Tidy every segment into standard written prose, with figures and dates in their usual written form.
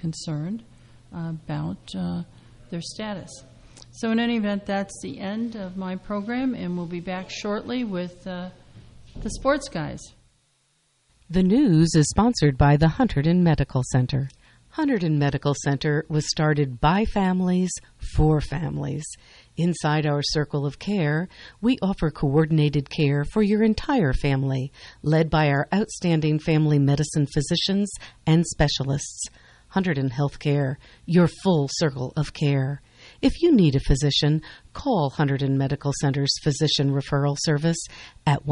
concerned about their status. So in any event, that's the end of my program, and we'll be back shortly with the sports guys. The news is sponsored by the Hunterdon Medical Center. Hunterdon Medical Center was started by families for families. Inside our circle of care, we offer coordinated care for your entire family, led by our outstanding family medicine physicians and specialists. Hunterdon Healthcare, your full circle of care. If you need a physician, call Hunterdon Medical Center's Physician Referral Service at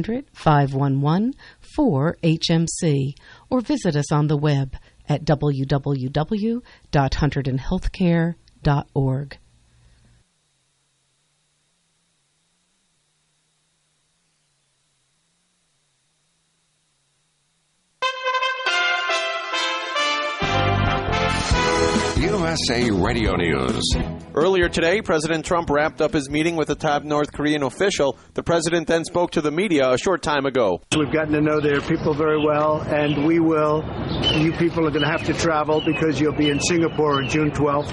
1-800-511-4HMC or visit us on the web at www.hunterdonhealthcare.org. USA Radio News. Earlier today, President Trump wrapped up his meeting with a top North Korean official. The president then spoke to the media a short time ago. We've gotten to know their people very well, and we will. You people are going to have to travel because you'll be in Singapore on June 12th.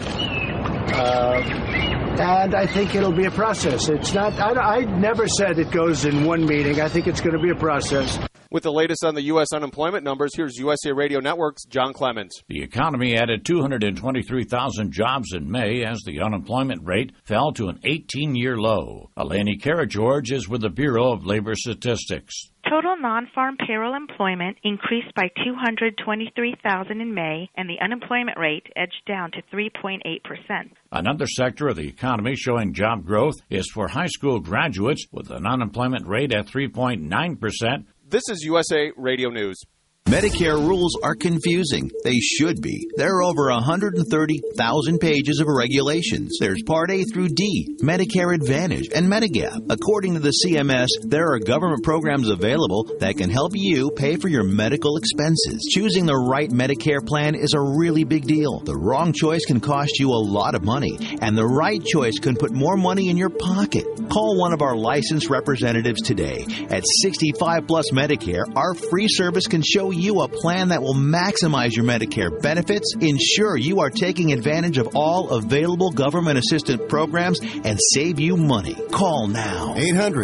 And I think it'll be a process. It's not. I never said it goes in one meeting. I think it's going to be a process. With the latest on the U.S. unemployment numbers, here's USA Radio Network's John Clements. The economy added 223,000 jobs in May as the unemployment rate fell to an 18-year low. Eleni Karageorge is with the Bureau of Labor Statistics. Total non-farm payroll employment increased by 223,000 in May, and the unemployment rate edged down to 3.8%. Another sector of the economy showing job growth is for high school graduates, with an unemployment rate at 3.9%. This is USA Radio News. Medicare rules are confusing. They should be. There are over 130,000 pages of regulations. There's Part A through D, Medicare Advantage, and Medigap. According to the CMS, there are government programs available that can help you pay for your medical expenses. Choosing the right Medicare plan is a really big deal. The wrong choice can cost you a lot of money, and the right choice can put more money in your pocket. Call one of our licensed representatives today. At 65 Plus Medicare, our free service can show you a plan that will maximize your Medicare benefits, ensure you are taking advantage of all available government assistance programs, and save you money. Call now.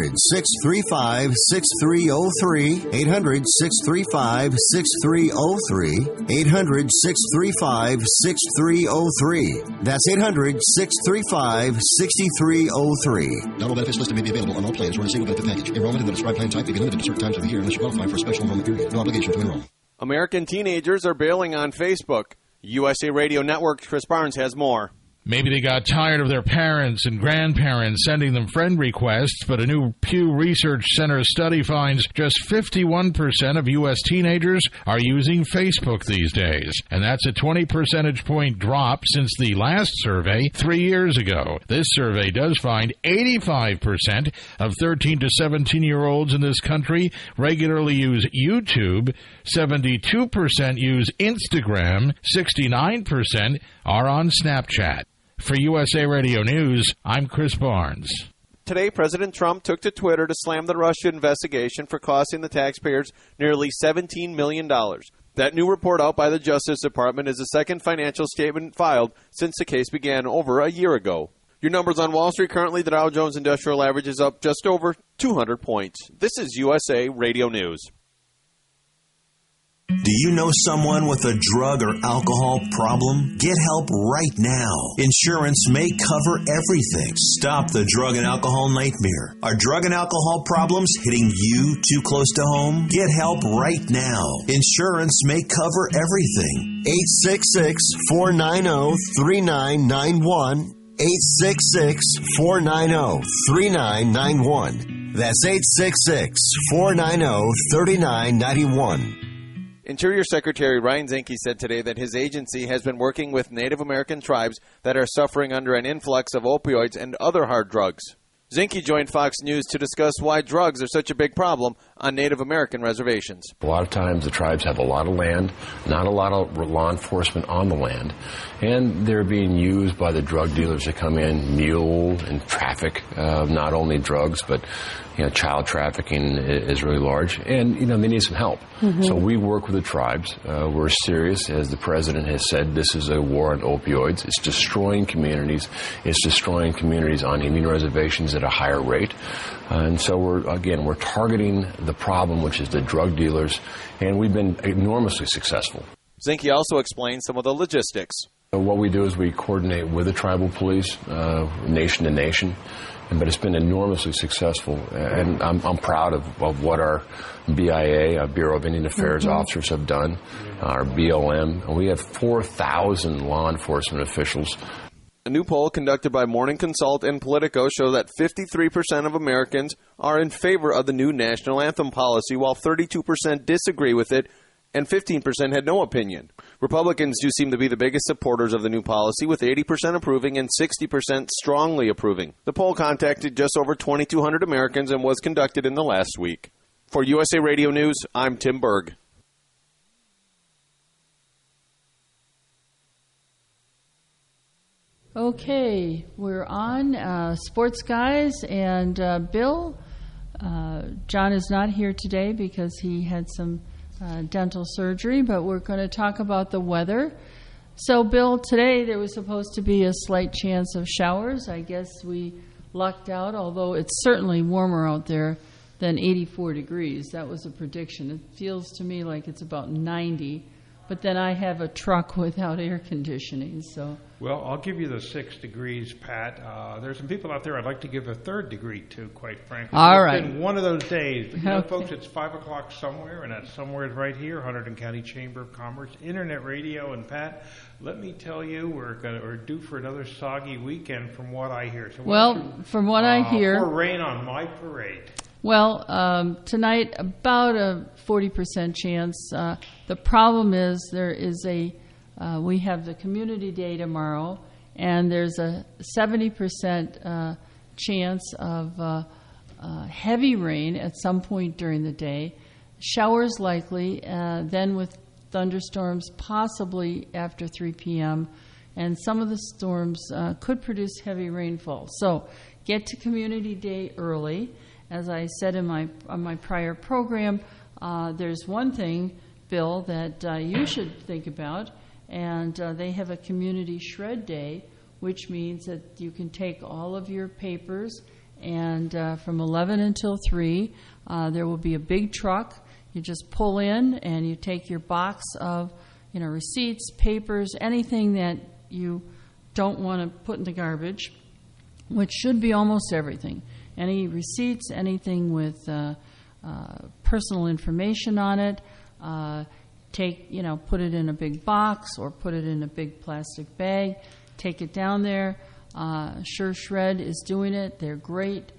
800-635-6303. 800-635-6303. 800-635-6303. That's 800-635-6303. Double benefits listed may be available on all plans or in a single benefit package. Enrollment in the prescribed plan type may be limited to certain times of the year unless you qualify for a special enrollment period. No obligation to enroll. American teenagers are bailing on Facebook. USA Radio Network's Chris Barnes has more. Maybe they got tired of their parents and grandparents sending them friend requests, but a new Pew Research Center study finds just 51% of U.S. teenagers are using Facebook these days. And that's a 20 percentage point drop since the last survey 3 years ago. This survey does find 85% of 13 to 17-year-olds in this country regularly use YouTube, 72% use Instagram, 69% are on Snapchat. For USA Radio News, I'm Chris Barnes. Today, President Trump took to Twitter to slam the Russia investigation for costing the taxpayers nearly $17 million. That new report out by the Justice Department is the second financial statement filed since the case began over a year ago. Your numbers on Wall Street: currently the Dow Jones Industrial Average is up just over 200 points. This is USA Radio News. Do you know someone with a drug or alcohol problem? Get help right now. Insurance may cover everything. Stop the drug and alcohol nightmare. Are drug and alcohol problems hitting you too close to home? Get help right now. Insurance may cover everything. 866-490-3991. 866-490-3991. That's 866-490-3991. Interior Secretary Ryan Zinke said today that his agency has been working with Native American tribes that are suffering under an influx of opioids and other hard drugs. Zinke joined Fox News to discuss why drugs are such a big problem on Native American reservations. A lot of times the tribes have a lot of land, not a lot of law enforcement on the land, and they're being used by the drug dealers to come in, mule and traffic not only drugs but child trafficking is really large, and they need some help. Mm-hmm. So we work with the tribes. We're serious, as the president has said. This is a war on opioids. It's destroying communities. It's destroying communities on Indian reservations at a higher rate. And so we're targeting the problem, which is the drug dealers, and we've been enormously successful. Zinke also explained some of the logistics. What we do is we coordinate with the tribal police, nation to nation, but it's been enormously successful. And I'm proud of what our BIA, our Bureau of Indian Affairs officers have done, our BLM. And we have 4,000 law enforcement officials. A new poll conducted by Morning Consult and Politico shows that 53% of Americans are in favor of the new national anthem policy, while 32% disagree with it, and 15% had no opinion. Republicans do seem to be the biggest supporters of the new policy, with 80% approving and 60% strongly approving. The poll contacted just over 2,200 Americans and was conducted in the last week. For USA Radio News, I'm Tim Berg. Okay, we're on Sports Guys, and Bill. John is not here today because he had some dental surgery, but we're going to talk about the weather. So, Bill, today there was supposed to be a slight chance of showers. I guess we lucked out, although it's certainly warmer out there than 84 degrees. That was a prediction. It feels to me like it's about 90, but then I have a truck without air conditioning, so... Well, I'll give you the 6 degrees, Pat. There's some people out there I'd like to give a 3rd degree to, quite frankly. All right. It's been one of those days. But, Okay. folks, it's 5 o'clock somewhere, and that somewhere is right here, Hunterdon County Chamber of Commerce, Internet Radio. And, Pat, let me tell you, we're due for another soggy weekend from what I hear. So from what I hear... Pour rain on my parade. Well, tonight, about a 40% chance. The problem is we have the community day tomorrow, and there's a 70% chance of heavy rain at some point during the day. Showers likely, then with thunderstorms possibly after 3 p.m., and some of the storms could produce heavy rainfall. So get to community day early. As I said on my prior program, there's one thing, Bill, that you should think about, and they have a community shred day, which means that you can take all of your papers, and from 11 until 3, there will be a big truck. You just pull in, and you take your box of receipts, papers, anything that you don't want to put in the garbage, which should be almost everything. Any receipts, anything with personal information on it, put it in a big box or put it in a big plastic bag, take it down there. Sure Shred is doing it. They're great.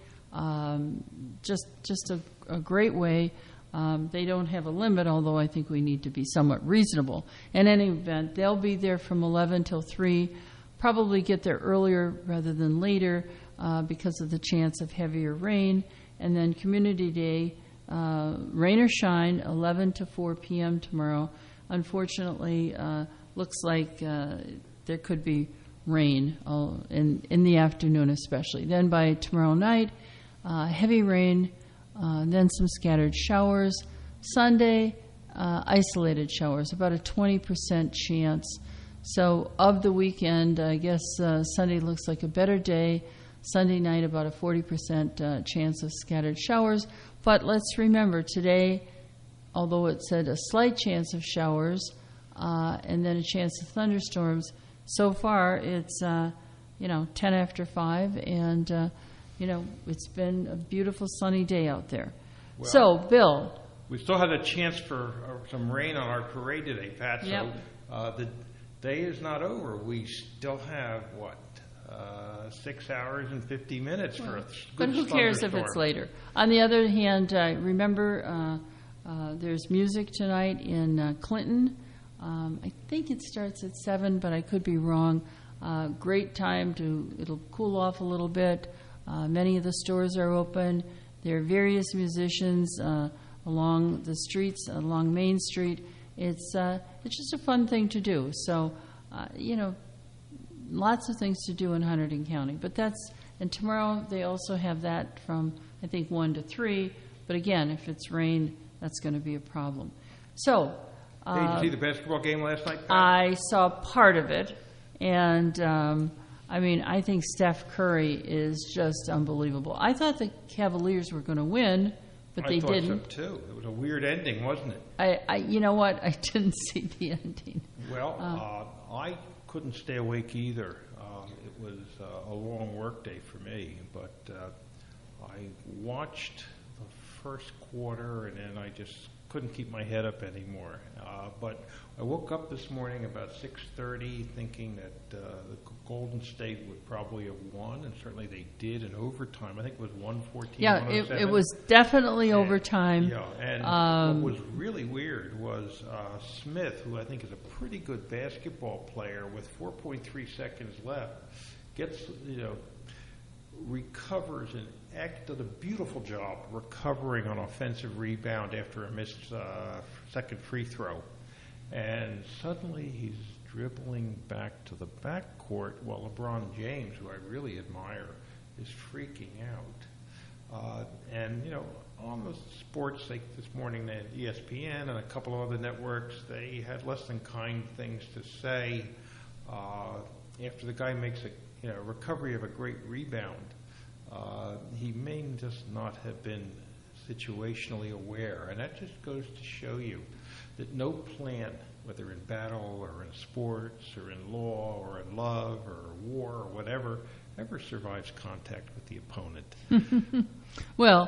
Just a great way. They don't have a limit, although I think we need to be somewhat reasonable. In any event, they'll be there from 11 till 3, probably get there earlier rather than later, because of the chance of heavier rain. And then Community Day, rain or shine, 11 to 4 p.m. tomorrow. Unfortunately, looks like there could be rain in the afternoon especially. Then by tomorrow night, heavy rain, then some scattered showers. Sunday, isolated showers, about a 20% chance. So of the weekend, I guess Sunday looks like a better day. Sunday night, about a 40% chance of scattered showers. But let's remember, today, although it said a slight chance of showers and then a chance of thunderstorms, so far it's 10 after 5, and it's been a beautiful sunny day out there. Well, so, Bill, we still had a chance for some rain on our parade today, Pat. Yep. So the day is not over. We still have 6 hours and 50 minutes for a good but who cares if it's later? On the other hand, remember there's music tonight in Clinton. I think it starts at 7, but I could be wrong. Great time it'll cool off a little bit. Many of the stores are open. There are various musicians along the streets, along Main Street. It's just a fun thing to do. So, lots of things to do in Hunterdon County. And tomorrow they also have that from I think 1-3. But again, if it's rain, that's going to be a problem. So, did you see the basketball game last night, Pat? I saw part of it, and I think Steph Curry is just unbelievable. I thought the Cavaliers were going to win, but they didn't. I thought so too. It was a weird ending, wasn't it? You know what? I didn't see the ending. Well, I couldn't stay awake either. It was a long work day for me, but I watched the first quarter, and then I just couldn't keep my head up anymore. But I woke up this morning about 6:30 thinking that the Golden State would probably have won, and certainly they did in overtime. I think it was 114. Yeah, it was definitely overtime. Yeah, and what was really weird was Smith, who I think is a pretty good basketball player, with 4.3 seconds left, recovers and did a beautiful job recovering on offensive rebound after a missed second free throw. And suddenly he's dribbling back to the backcourt while LeBron James, who I really admire, is freaking out. On the sports, this morning, at ESPN and a couple of other networks, they had less than kind things to say after the guy makes a recovery of a great rebound. He may just not have been situationally aware, and that just goes to show you that no plan, whether in battle or in sports or in law or in love or war or whatever, ever survives contact with the opponent. Well,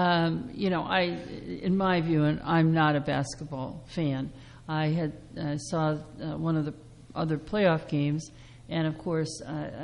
in my view, and I'm not a basketball fan, I saw one of the other playoff games, and of course,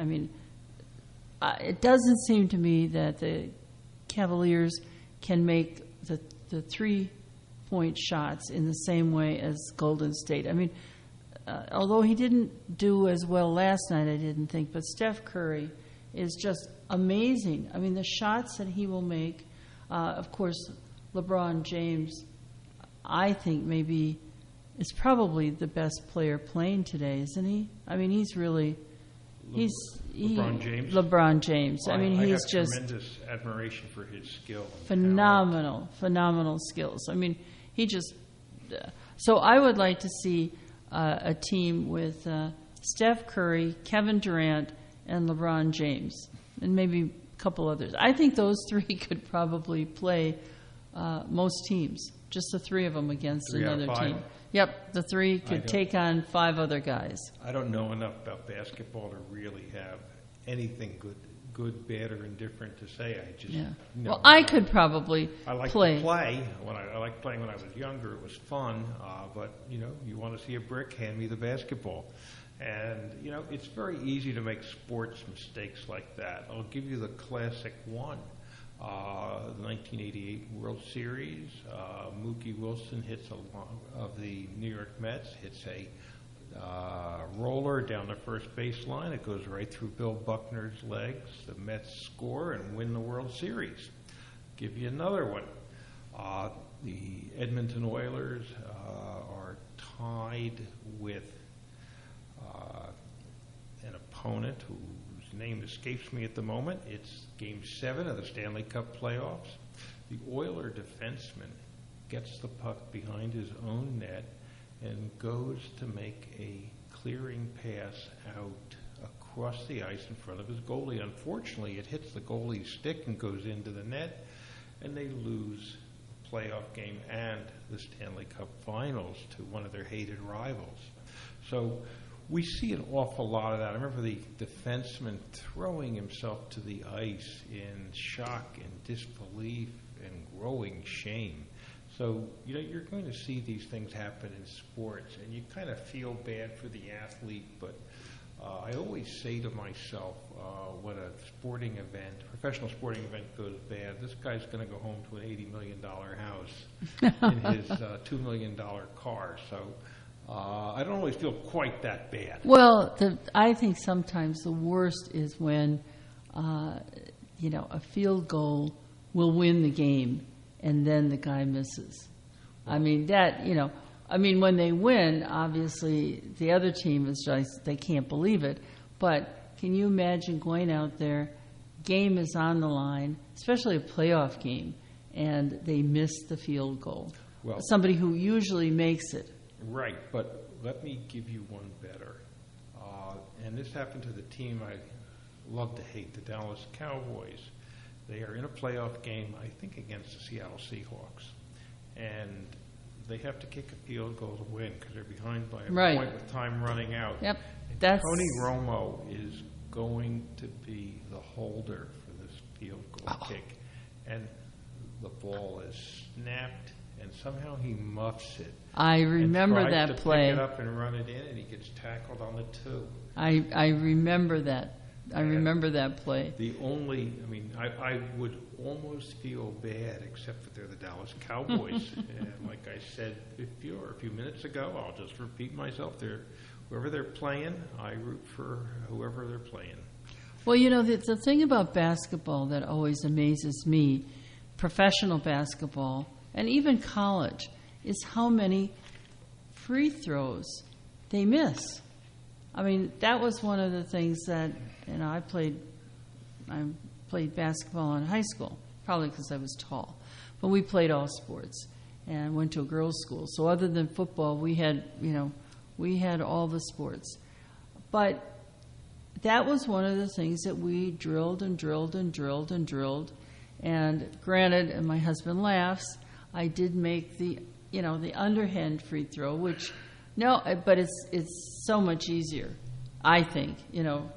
it doesn't seem to me that the Cavaliers can make the 3-point shots in the same way as Golden State. Although he didn't do as well last night, I didn't think, but Steph Curry is just amazing. The shots that he will make, of course, LeBron James, I think maybe is probably the best player playing today, isn't he? He's really... LeBron James. LeBron James. I he's have just tremendous admiration for his skill. Phenomenal skills. He just. So I would like to see a team with Steph Curry, Kevin Durant, and LeBron James, and maybe a couple others. I think those three could probably play most teams. Just the three of them against another team. Yep, the three could take on 5 other guys. I don't know enough about basketball to really have anything good, bad, or indifferent to say. Well, I could probably I like play. To play. I liked playing when I was younger. It was fun. But you want to see a brick, hand me the basketball. And it's very easy to make sports mistakes like that. I'll give you the classic one. The 1988 World Series, Mookie Wilson of the New York Mets hits a roller down the first baseline. It goes right through Bill Buckner's legs. The Mets score and win the World Series. Give you another one. The Edmonton Oilers are tied with an opponent whose name escapes me at the moment. It's Game 7 of the Stanley Cup playoffs. The Oiler defenseman gets the puck behind his own net and goes to make a clearing pass out across the ice in front of his goalie. Unfortunately, it hits the goalie's stick and goes into the net, and they lose the playoff game and the Stanley Cup finals to one of their hated rivals. So we see an awful lot of that. I remember the defenseman throwing himself to the ice in shock and disbelief and growing shame. So, you're going to see these things happen in sports, and you kind of feel bad for the athlete, but I always say to myself, when a professional sporting event goes bad, this guy's going to go home to an $80 million house in his $2 million car. So I don't always feel quite that bad. Well, I think sometimes the worst is when, a field goal will win the game, and then the guy misses. When they win, obviously the other team is just, they can't believe it. But can you imagine going out there, game is on the line, especially a playoff game, and they miss the field goal. Well, somebody who usually makes it. Right, but let me give you one better. And this happened to the team I love to hate, the Dallas Cowboys. They are in a playoff game, I think, against the Seattle Seahawks. And they have to kick a field goal to win because they're behind by a point with time running out. Yep. And Tony Romo is going to be the holder for this field goal kick. And the ball is snapped, and somehow he muffs it. I remember that play. Pick it up and run it in, and he gets tackled on the 2. I remember that. I remember that play. I would almost feel bad, except that they're the Dallas Cowboys. And like I said before, a few minutes ago, I'll just repeat myself. Whoever they're playing, I root for whoever they're playing. Well, you know, the thing about basketball that always amazes me, professional basketball, and even college, is how many free throws they miss. I mean, that was one of the things that, you know, I played basketball in high school, probably because I was tall. But we played all sports and went to a girls' school. So other than football, we had all the sports. But that was one of the things that we drilled and drilled and drilled and drilled. And granted, and my husband laughs, I did make the underhand free throw, but it's so much easier, I think. No.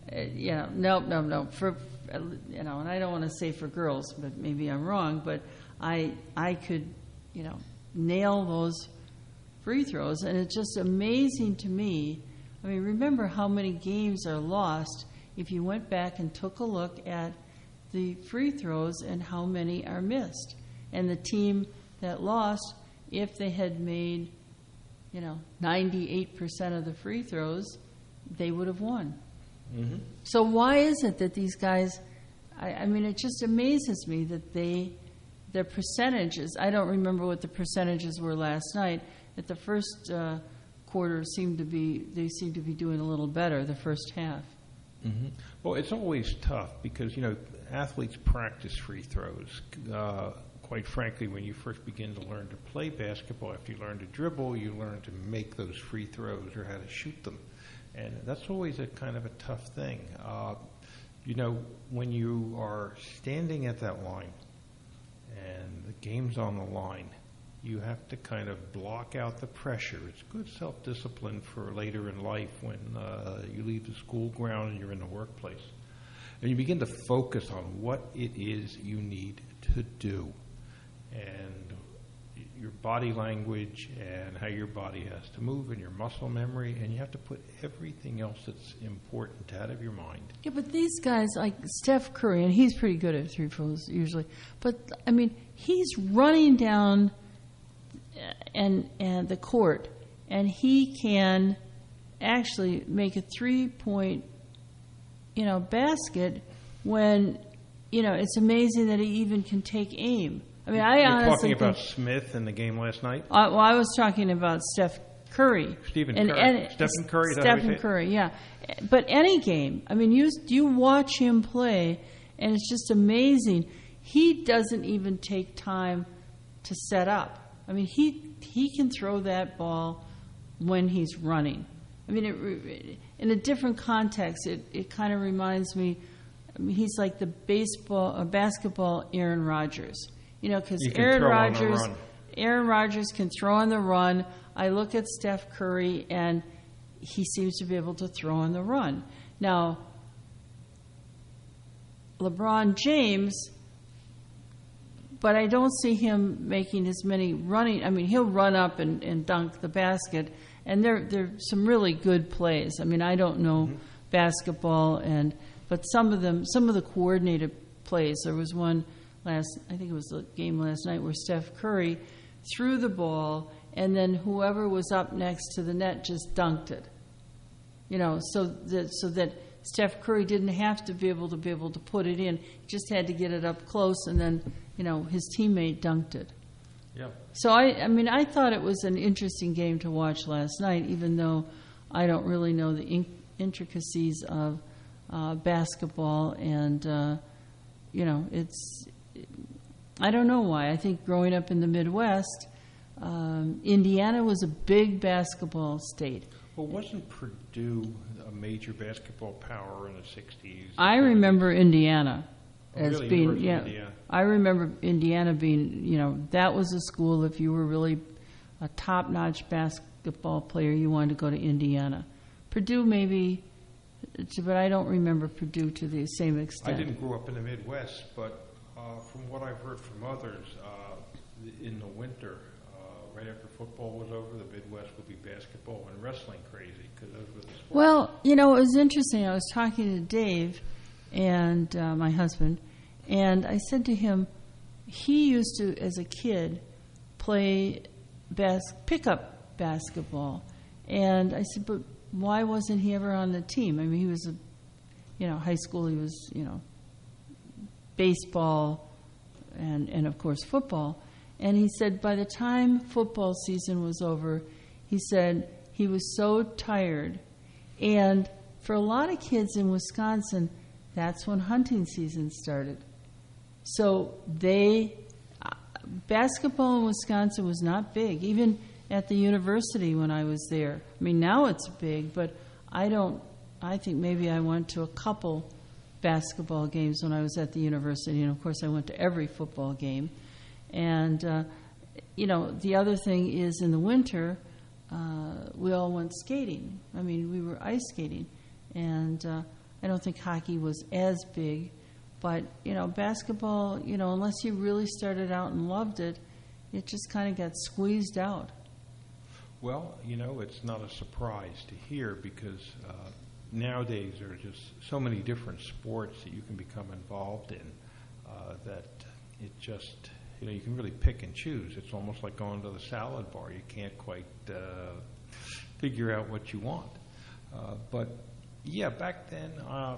For and I don't want to say for girls, but maybe I'm wrong. But I could, nail those free throws, and it's just amazing to me. I mean, remember how many games are lost if you went back and took a look at the free throws and how many are missed. And the team that lost, if they had made, 98% of the free throws, they would have won. Mm-hmm. So why is it that these guys, I mean, it just amazes me that their percentages, I don't remember what the percentages were last night, at the first quarter they seem to be doing a little better, the first half. Mm-hmm. Well, it's always tough because, athletes practice free throws. Quite frankly, when you first begin to learn to play basketball, after you learn to dribble, you learn to make those free throws or how to shoot them. And that's always a kind of a tough thing. When you are standing at that line and the game's on the line, you have to kind of block out the pressure. It's good self-discipline for later in life when you leave the school ground and you're in the workplace. And you begin to focus on what it is you need to do. And your body language and how your body has to move and your muscle memory, and you have to put everything else that's important out of your mind. Yeah, but these guys, like Steph Curry, and he's pretty good at free throws usually, but, I mean, he's running down and the court, and he can actually make a 3-point, basket when, it's amazing that he even can take aim. I mean, You're talking about Smith in the game last night? I was talking about Steph Curry. Stephen Curry. Stephen Curry, yeah. But any game, I mean, you watch him play, and it's just amazing. He doesn't even take time to set up. I mean, he can throw that ball when he's running. I mean, in a different context, it kind of reminds me. I mean, he's like the basketball Aaron Rodgers. Because Aaron Rodgers can throw on the run. I look at Steph Curry, and he seems to be able to throw on the run. Now, LeBron James, but I don't see him making as many running. I mean, he'll run up and dunk the basket, and there are some really good plays. I mean, I don't know basketball, but some of the coordinated plays. There was one I think it was the game last night where Steph Curry threw the ball, and then whoever was up next to the net just dunked it. So that Steph Curry didn't have to be able to put it in; he just had to get it up close, and then his teammate dunked it. Yeah. So I thought it was an interesting game to watch last night, even though I don't really know the intricacies of basketball and. it's, I don't know why. I think growing up in the Midwest, Indiana was a big basketball state. Well, wasn't Purdue a major basketball power in the 60s? I remember Indiana as really? being, Indiana. I remember Indiana being, that was a school, if you were really a top-notch basketball player, you wanted to go to Indiana. Purdue maybe, but I don't remember Purdue to the same extent. I didn't grow up in the Midwest, but from what I've heard from others, in the winter, right after football was over, the Midwest would be basketball and wrestling crazy because those were the sports. Well, it was interesting. I was talking to Dave and my husband, and I said to him, he used to, as a kid, play pickup basketball. And I said, but why wasn't he ever on the team? I mean, he was high school, he was, baseball and of course football. And he said by the time football season was over, he said he was so tired. And for a lot of kids in Wisconsin, that's when hunting season started. So basketball in Wisconsin was not big, even at the university when I was there. I mean, now it's big, but I think maybe I went to a couple basketball games when I was at the university, and of course I went to every football game. And, the other thing is in the winter, we all went skating. I mean, we were ice skating. And I don't think hockey was as big. But, basketball, unless you really started out and loved it, it just kind of got squeezed out. Well, it's not a surprise to hear because nowadays there are just so many different sports that you can become involved in that it just, you can really pick and choose. It's almost like going to the salad bar. You can't quite figure out what you want. But, yeah, back then,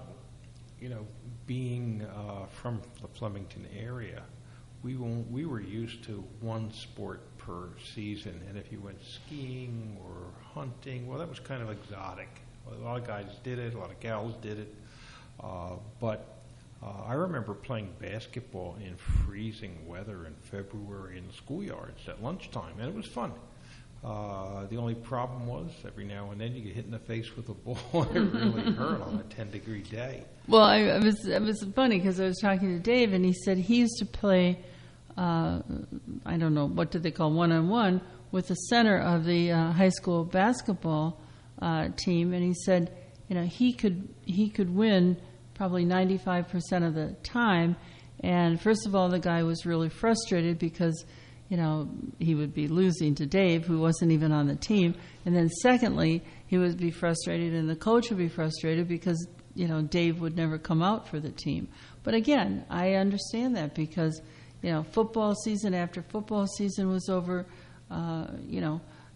being from the Flemington area, we were used to one sport per season, and if you went skiing or hunting, well, that was kind of exotic. A lot of guys did it, a lot of gals did it, but I remember playing basketball in freezing weather in February in the schoolyards at lunchtime, and it was fun. The only problem was every now and then you get hit in the face with a ball and it really hurt on a 10-degree day. Well, it was funny because I was talking to Dave, and he said he used to play, I don't know, what do they call, one-on-one with the center of the high school basketball team, and he said, he could win probably 95% of the time. And first of all, the guy was really frustrated because he would be losing to Dave, who wasn't even on the team. And then secondly, he would be frustrated, and the coach would be frustrated because Dave would never come out for the team. But again, I understand that because football season after football season was over, the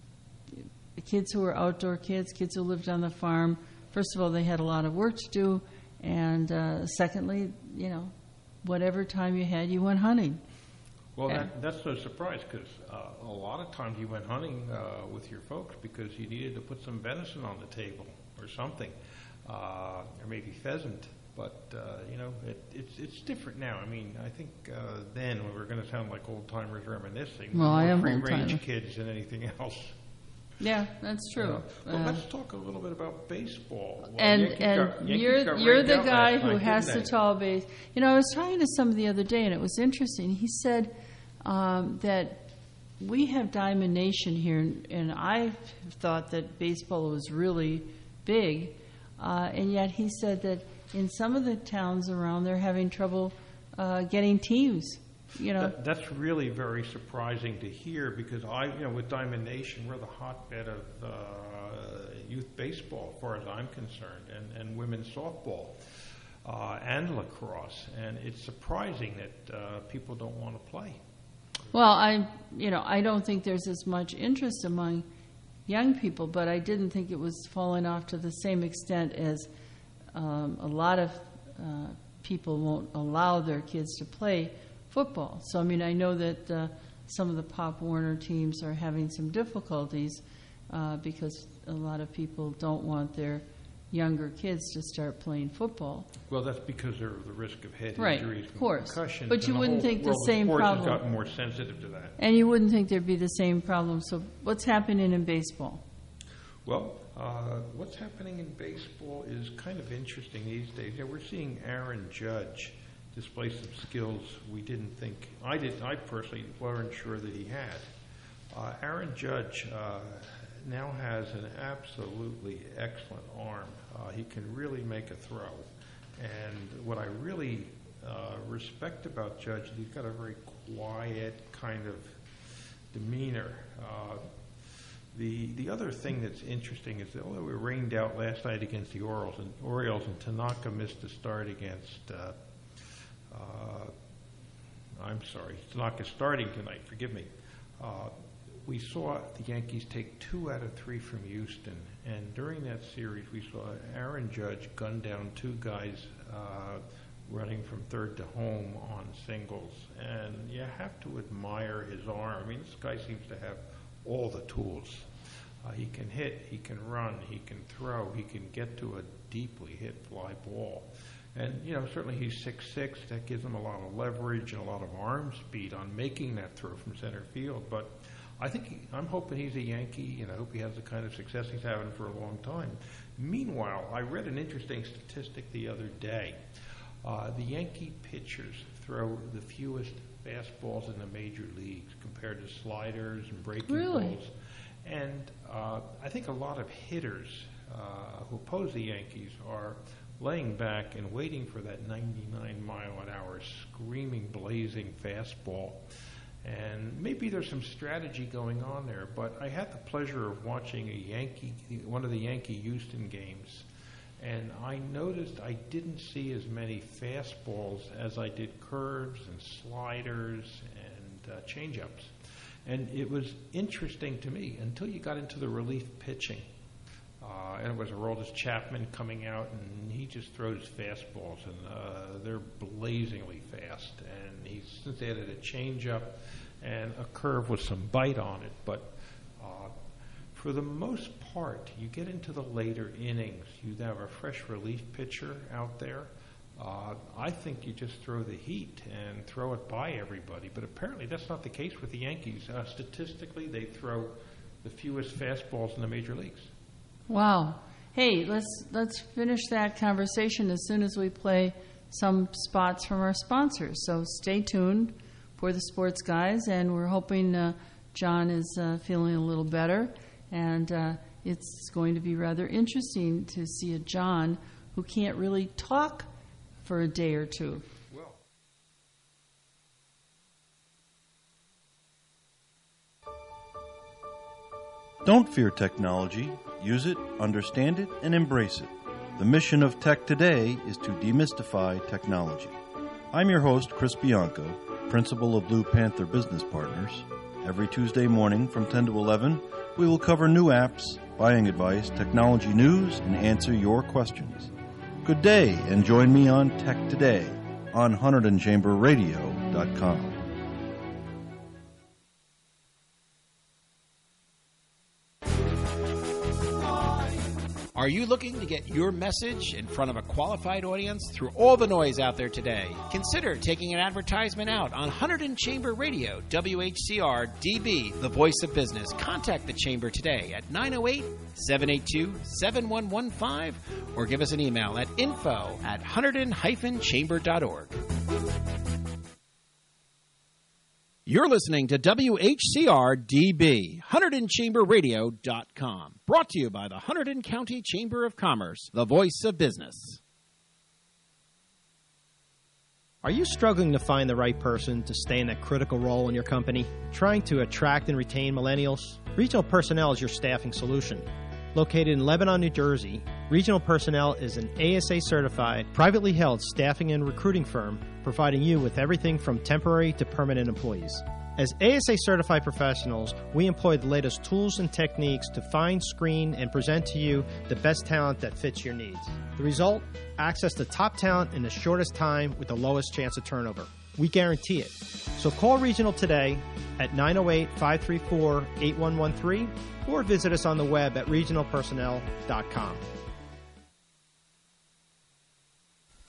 kids who were outdoor kids who lived on the farm, first of all, they had a lot of work to do, and secondly, whatever time you had, you went hunting. Well, that's no surprise because a lot of times you went hunting with your folks because you needed to put some venison on the table or something, or maybe pheasant. But, it's different now. I mean, I think then we were going to sound like old-timers reminiscing. Well, I am free-range kids than anything else. Yeah, that's true. Well, let's talk a little bit about baseball. Well, and you're the guy who has the tall base. I was talking to somebody the other day, and it was interesting. He said that we have Diamond Nation here, and I thought that baseball was really big, and yet he said that in some of the towns around, they're having trouble getting teams. That's really very surprising to hear because with Diamond Nation, we're the hotbed of youth baseball, as far as I'm concerned, and women's softball and lacrosse. And it's surprising that people don't want to play. Well, I don't think there's as much interest among young people, but I didn't think it was falling off to the same extent as a lot of people won't allow their kids to play football. So, I know that some of the Pop Warner teams are having some difficulties because a lot of people don't want their younger kids to start playing football. Well, that's because they're the risk of head Right, injuries, of course. concussions. But you and wouldn't whole think the world of same sports problem. has gotten more sensitive to that. And you wouldn't think there'd be the same problem. So what's happening in baseball? Well, what's happening in baseball is kind of interesting these days. We're seeing Aaron Judge display some skills we didn't think. I personally weren't sure that he had. Aaron Judge now has an absolutely excellent arm. He can really make a throw. And what I really respect about Judge, he's got a very quiet kind of demeanor. The other thing that's interesting is that although we rained out last night against the Orioles and Tanaka missed the start against, Tanaka's starting tonight, forgive me. We saw the Yankees take 2 out of 3 from Houston, and during that series we saw Aaron Judge gun down 2 guys running from third to home on singles, and you have to admire his arm. I mean, this guy seems to have all the tools. He can hit, he can run, he can throw, he can get to a deeply hit fly ball. And, certainly he's 6'6". That gives him a lot of leverage and a lot of arm speed on making that throw from center field. But I'm hoping he's a Yankee, and I hope he has the kind of success he's having for a long time. Meanwhile, I read an interesting statistic the other day. The Yankee pitchers throw the fewest fastballs in the major leagues compared to sliders and breaking balls. And I think a lot of hitters who oppose the Yankees are laying back and waiting for that 99-mile-an-hour screaming, blazing fastball. And maybe there's some strategy going on there, but I had the pleasure of watching one of the Yankee Houston games, and I noticed I didn't see as many fastballs as I did curves and sliders and changeups. And it was interesting to me until you got into the relief pitching. And it was Aroldis Chapman coming out, and he just throws fastballs, and they're blazingly fast. And he's since added a changeup and a curve with some bite on it. But for the most part, you get into the later innings, you have a fresh relief pitcher out there. I think you just throw the heat and throw it by everybody. But apparently that's not the case with the Yankees. Statistically, they throw the fewest fastballs in the major leagues. Wow. Hey, let's finish that conversation as soon as we play some spots from our sponsors. So stay tuned for the Sports Guys, and we're hoping John is feeling a little better. And it's going to be rather interesting to see a John who can't really talk for a day or two. Don't fear technology. Use it, understand it, and embrace it. The mission of Tech Today is to demystify technology. I'm your host, Chris Bianco, principal of Blue Panther Business Partners. Every Tuesday morning from 10 to 11, we will cover new apps, buying advice, technology news, and answer your questions. Good day, and join me on Tech Today on HunterdonChamberRadio.com. Are you looking to get your message in front of a qualified audience through all the noise out there today? Consider taking an advertisement out on Hunterdon Chamber Radio, WHCR DB, the voice of business. Contact the Chamber today at 908-782-7115 or give us an email at info@hunterdon-chamber.org. You're listening to WHCR-DB, HunterdonChamberRadio.com. Brought to you by the Hunterdon County Chamber of Commerce, the voice of business. Are you struggling to find the right person to stay in that critical role in your company? Trying to attract and retain millennials? Regional Personnel is your staffing solution. Located in Lebanon, New Jersey, Regional Personnel is an ASA-certified, privately held staffing and recruiting firm providing you with everything from temporary to permanent employees. As ASA-certified professionals, we employ the latest tools and techniques to find, screen, and present to you the best talent that fits your needs. The result? Access to top talent in the shortest time with the lowest chance of turnover. We guarantee it. So call Regional today at 908-534-8113 or visit us on the web at regionalpersonnel.com.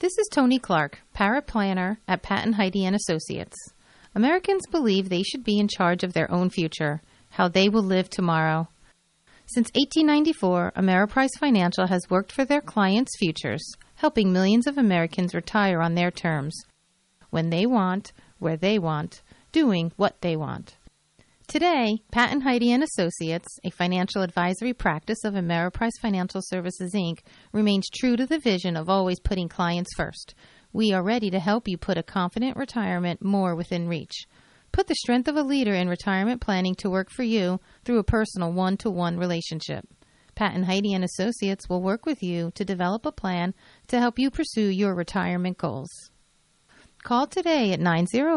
This is Tony Clark, paraplanner at Patton Heidi & Associates. Americans believe they should be in charge of their own future, how they will live tomorrow. Since 1894, Ameriprise Financial has worked for their clients' futures, helping millions of Americans retire on their terms, when they want, where they want, doing what they want. Today, Patton Heidi & Associates, a financial advisory practice of Ameriprise Financial Services, Inc., remains true to the vision of always putting clients first. We are ready to help you put a confident retirement more within reach. Put the strength of a leader in retirement planning to work for you through a personal one-to-one relationship. Patton Heidi & Associates will work with you to develop a plan to help you pursue your retirement goals. Call today at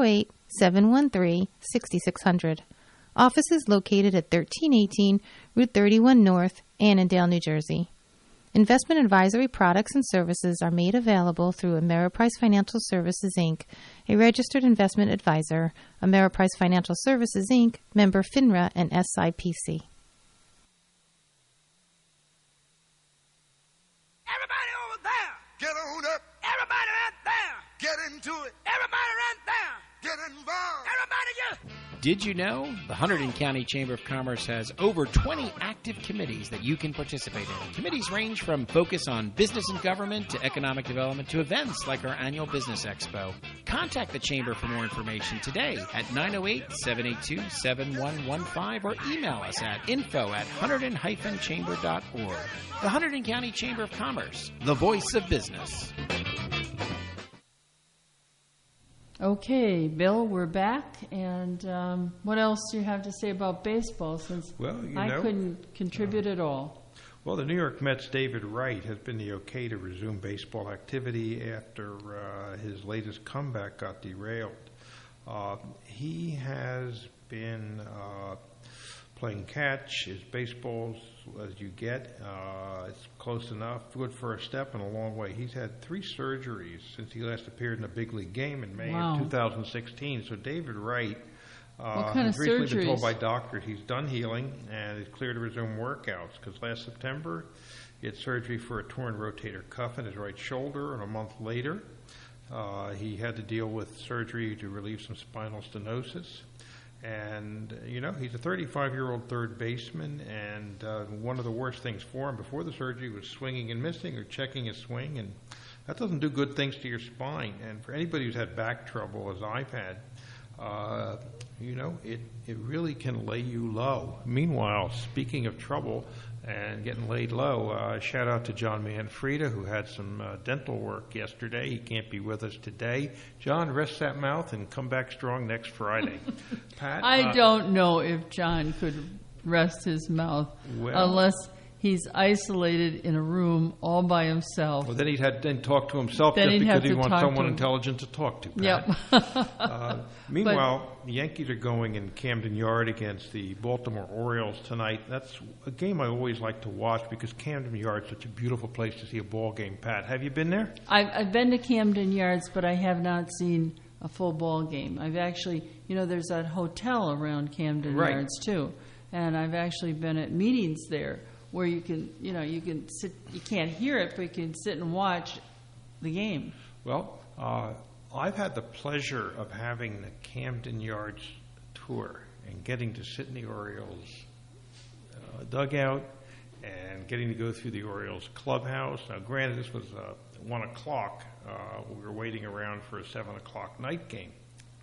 908-713-6600. Office is located at 1318 Route 31 North, Annandale, New Jersey. Investment advisory products and services are made available through Ameriprise Financial Services, Inc., a registered investment advisor, Ameriprise Financial Services, Inc., member FINRA and SIPC. Everybody over there, get on up. Everybody right there, get into it. Everybody right there, get involved. Everybody get... Did you know the Hunterdon County Chamber of Commerce has over 20 active committees that you can participate in? Committees range from focus on business and government to economic development to events like our annual Business Expo. Contact the Chamber for more information today at 908-782-7115 or email us at info@hunterdon-chamber.org. The Hunterdon County Chamber of Commerce, the voice of business. Okay, Bill, we're back, and what else do you have to say about baseball, since I couldn't contribute at all? Well, the New York Mets' David Wright has been the okay to resume baseball activity after his latest comeback got derailed. He has been playing catch. His baseball's as you get. It's close enough, good for a step and a long way. He's had 3 surgeries since he last appeared in a big league game in May of 2016. So David Wright has recently been told by doctors he's done healing and is clear to resume workouts, because last September he had surgery for a torn rotator cuff in his right shoulder, and a month later he had to deal with surgery to relieve some spinal stenosis. And, he's a 35-year-old third baseman, and one of the worst things for him before the surgery was swinging and missing or checking his swing, and that doesn't do good things to your spine. And for anybody who's had back trouble, as I've had, it really can lay you low. Meanwhile, speaking of trouble and getting laid low, shout out to John Manfreda, who had some dental work yesterday. He can't be with us today. John, rest that mouth and come back strong next Friday. Pat, I don't know if John could rest his mouth unless he's isolated in a room all by himself. Well, then he'd talk to himself just because he wants someone intelligent to talk to, Pat. Yep. Meanwhile, the Yankees are going in Camden Yard against the Baltimore Orioles tonight. That's a game I always like to watch because Camden Yard's such a beautiful place to see a ball game. Pat, have you been there? I've been to Camden Yards, but I have not seen a full ball game. I've actually, there's that hotel around Camden Yards too, and I've actually been at meetings there where you can sit. You can't hear it, but you can sit and watch the game. Well, I've had the pleasure of having the Camden Yards tour and getting to sit in the Orioles dugout and getting to go through the Orioles clubhouse. Now, granted, this was 1 o'clock. We were waiting around for a 7 o'clock night game.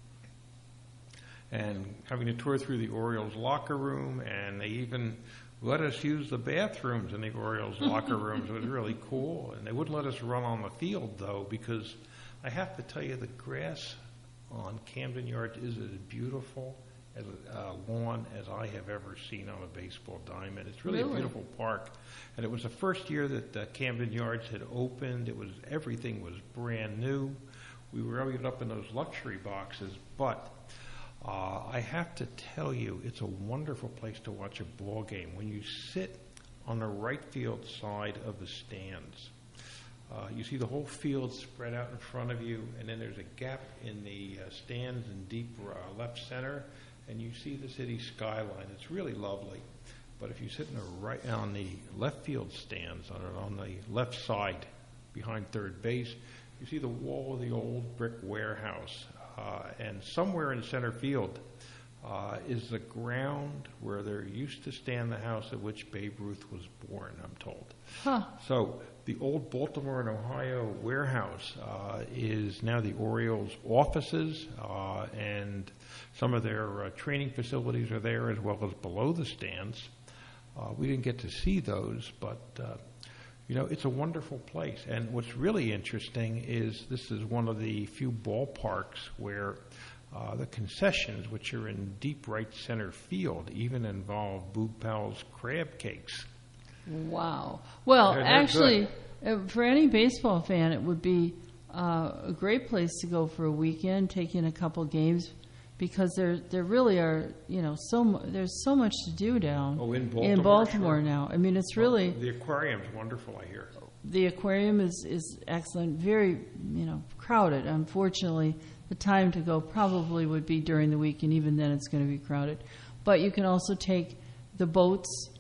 And having a tour through the Orioles locker room, and they even let us use the bathrooms in the Orioles locker rooms. It was really cool. And they wouldn't let us run on the field, though, because I have to tell you, the grass on Camden Yards is as beautiful as a lawn as I have ever seen on a baseball diamond. It's really a beautiful park. And it was the first year that Camden Yards had opened. Everything was brand new. We were even up in those luxury boxes, but I have to tell you, it's a wonderful place to watch a ball game. When you sit on the right field side of the stands, you see the whole field spread out in front of you, and then there's a gap in the stands in deep left center, and you see the city skyline. It's really lovely. But if you sit on the left field stands, on the left side behind third base, You see the wall of the old brick warehouse, and somewhere in center field is the ground where there used to stand the house at which Babe Ruth was born, I'm told. Huh. So the old Baltimore and Ohio warehouse is now the Orioles' offices, and some of their training facilities are there as well as below the stands. We didn't get to see those, but it's a wonderful place. And what's really interesting is this is one of the few ballparks where the concessions, which are in deep right center field, even involve Boog Powell's crab cakes. Wow. Well, They're actually, for any baseball fan, it would be a great place to go for a weekend, take in a couple games, because there really are, there's so much to do down in Baltimore sure. now. I mean, it's really... The aquarium's wonderful, I hear. The aquarium is excellent, very, crowded. Unfortunately, the time to go probably would be during the week, and even then it's going to be crowded. But you can also take the boats,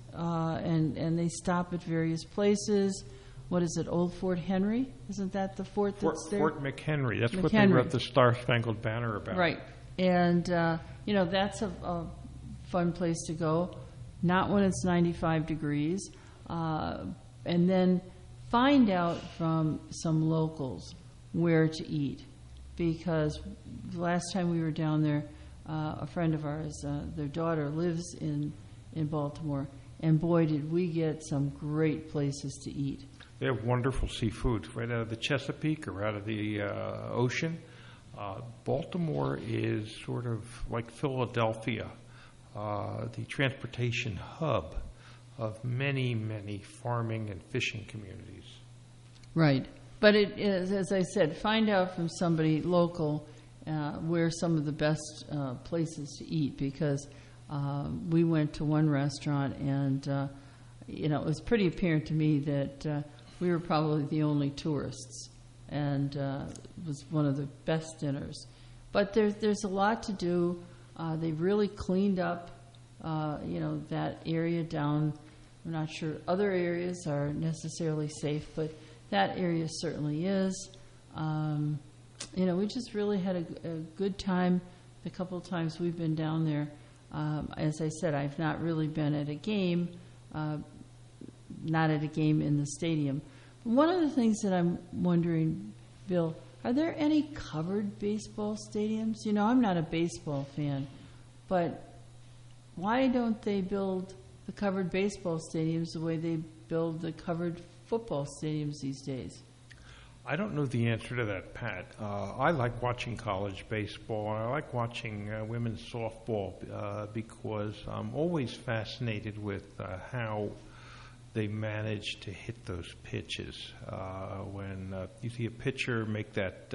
and they stop at various places. What is it, Old Fort Henry? Isn't that the fort that's there? Fort McHenry. That's what they wrote the Star-Spangled Banner about. Right. And, that's a fun place to go. Not when it's 95 degrees. And then find out from some locals where to eat. Because the last time we were down there, a friend of ours, their daughter lives in Baltimore, and boy, did we get some great places to eat. They have wonderful seafood right out of the Chesapeake or out of the ocean. Baltimore is sort of like Philadelphia, the transportation hub of many, many farming and fishing communities. Right. But it is, as I said, find out from somebody local where some of the best places to eat, because we went to one restaurant and, it was pretty apparent to me that we were probably the only tourists, and it was one of the best dinners. But there's a lot to do. They've really cleaned up, that area down. I'm not sure other areas are necessarily safe, but that area certainly is. We just really had a good time the couple of times we've been down there. As I said, I've not really been at a game, not at a game in the stadium. One of the things that I'm wondering, Bill, are there any covered baseball stadiums? I'm not a baseball fan, but why don't they build the covered baseball stadiums the way they build the covered football stadiums these days? I don't know the answer to that, Pat. I like watching college baseball. I like watching women's softball because I'm always fascinated with how they manage to hit those pitches. When you see a pitcher make that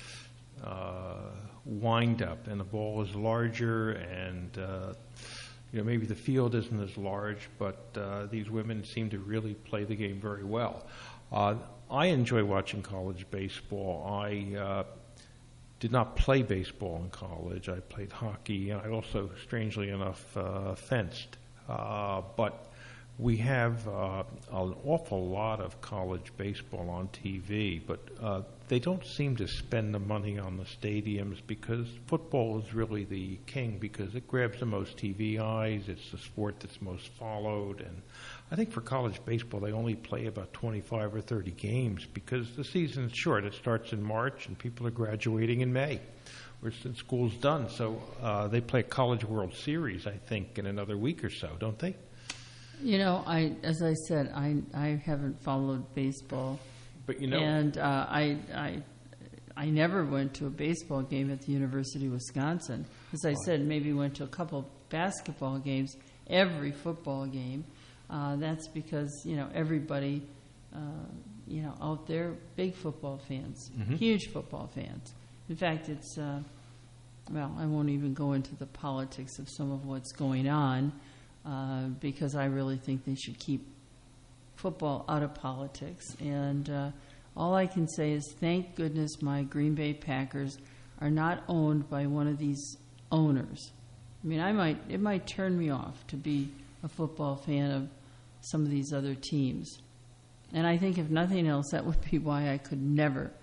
wind up and the ball is larger and maybe the field isn't as large, but these women seem to really play the game very well. I enjoy watching college baseball. I did not play baseball in college. I played hockey, and I also, strangely enough, fenced. But we have an awful lot of college baseball on TV, but they don't seem to spend the money on the stadiums because football is really the king because it grabs the most TV eyes. It's the sport that's most followed. And I think for college baseball, they only play about 25 or 30 games because the season's short. It starts in March, and people are graduating in May. Whereas school's done. So they play a College World Series, I think, in another week or so, don't they? As I said, I haven't followed baseball, but and I never went to a baseball game at the University of Wisconsin. As I said, maybe went to a couple basketball games, every football game. That's because everybody, out there, big football fans, huge football fans. In fact, it's I won't even go into the politics of some of what's going on. Because I really think they should keep football out of politics. And all I can say is thank goodness my Green Bay Packers are not owned by one of these owners. I mean, it might turn me off to be a football fan of some of these other teams. And I think if nothing else, that would be why I could never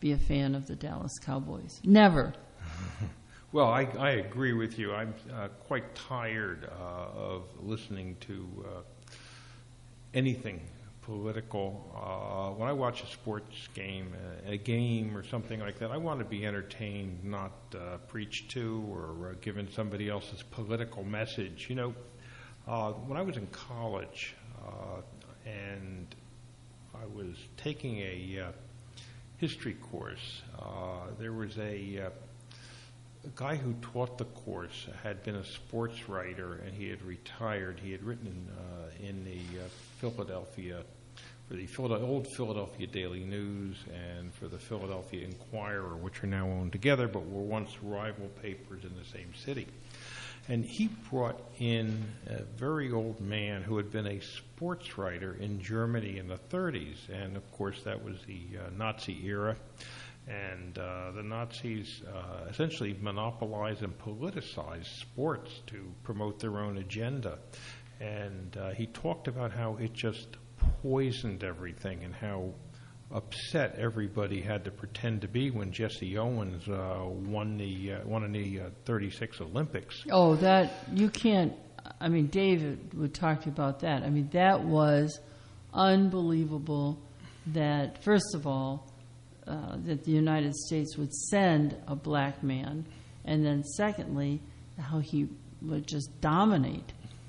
be a fan of the Dallas Cowboys. Never. Well, I agree with you. I'm quite tired of listening to anything political. When I watch a sports game, a game or something like that, I want to be entertained, not preached to or given somebody else's political message. You know, when I was in college and I was taking a history course, there was a guy who taught the course had been a sports writer, and he had retired. He had written in the Philadelphia, for the old Philadelphia Daily News and for the Philadelphia Inquirer, which are now owned together, but were once rival papers in the same city. And he brought in a very old man who had been a sports writer in Germany in the 30s, and of course that was the Nazi era. And the Nazis essentially monopolized and politicized sports to promote their own agenda. And he talked about how it just poisoned everything and how upset everybody had to pretend to be when Jesse Owens won in the 36 Olympics. Oh, that you can't. I mean, David would talk to you about that. I mean, that was unbelievable. That first of all, that the United States would send a black man, and then secondly, how he would just dominate.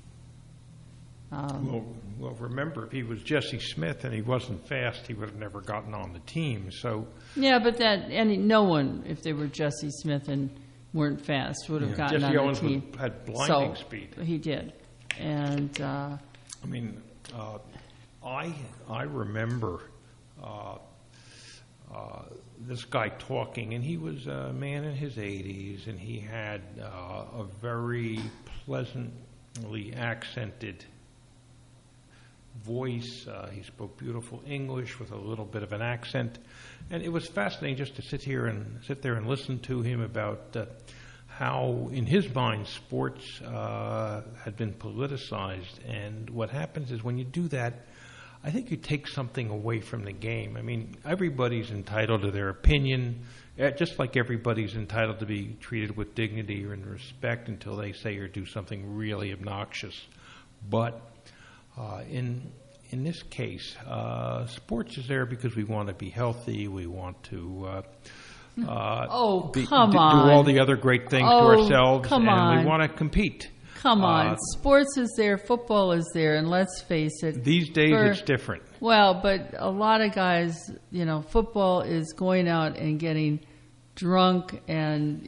Well, remember, if he was Jesse Smith and he wasn't fast, he would have never gotten on the team. So yeah, but no one, if they were Jesse Smith and weren't fast, would have gotten Jesse on Owens the team. Had blinding speed. He did, and I mean, I remember this guy talking, and he was a man in his 80s, and he had a very pleasantly accented voice. He spoke beautiful English with a little bit of an accent, and it was fascinating just to sit there and listen to him about how, in his mind, sports had been politicized. And what happens is when you do that, I think you take something away from the game. I mean, everybody's entitled to their opinion, just like everybody's entitled to be treated with dignity and respect until they say or do something really obnoxious. But in this case, sports is there because we want to be healthy. We want to come do on. all the other great things to ourselves, come and on. we want to compete. Come on, sports is there, football is there, and let's face it. These days it's different. Well, but a lot of guys, football is going out and getting drunk and,